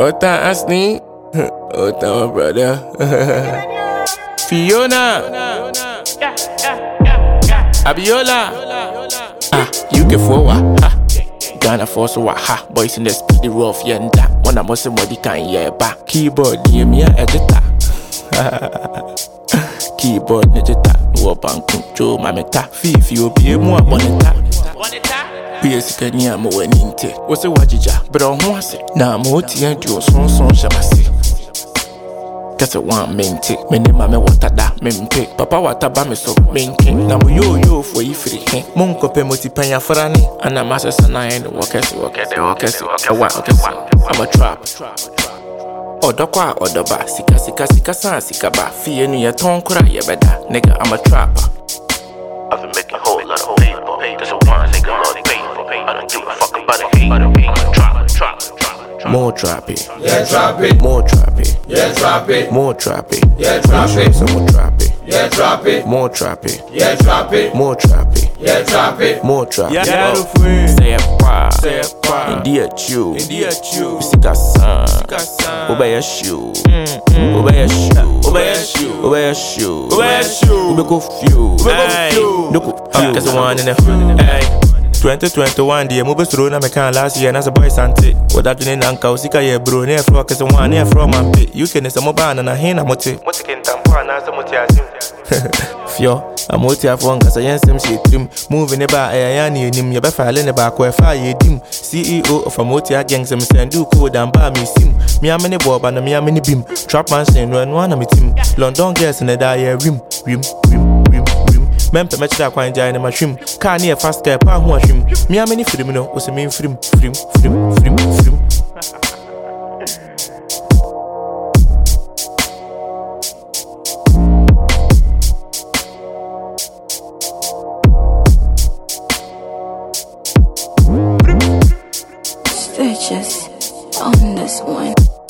Ota Asni, Ota my brother. Fiona, Abiola, you can forward, Ghana force wa ha, boys in the speedy rough yenda. One of most body can yeah back. Keyboard, yeah me editor. Keyboard editor, no bank control my meta. Fee you be more monitor. PS Kenya mo weninte. What's a wajija, but on once now moti and you son shamasi. That's a one main tick. Many mamma water that men pick. Papa water bame so main king. Now yo for you free. Monko pe moti panya farani. And a master sana and walkers. I'm a trap. Odokwa odoba. Sika san sika ba. Fee ni ya ton kura ya beda. Nigga, I'm a trapper. I've been making a whole lot of paper. There's a one nigga love paper. I don't give a fuck about a hate. Trap. More trap it. Yeah, trap it. More trap it. Yeah, trap it. More trap it. Yeah, trap it. Some more trap it. Yeah, trap it. More trap it. Yeah, trap it. More trap it. Yeah, trap it. More trap it. Yeah, Say a pa. India chew. Sika san. Obey a shoe. Obey a shoe. Ube go few. Cause the one in the 2021 the move through na me can last year as a boy sante. What that doing anka usika ye bro near floor cause the one near from man pay. You can is a mobile and a hina mote. Mote kin tampo na sa mote asim. Fio, a mote afon cause I am shit trim. Moving about a yani nim, you be filing about where fire dim. CEO of a mote gang some send do code and buy me sim. Me a many bob and me a many beam. Trap man saying when one of me team. London girls in the die rim. Mempe match that quite giant in my shrimp. Can't near fast care, pa who shrimp. Me a many film, no, was a mean film. Stitches on this one.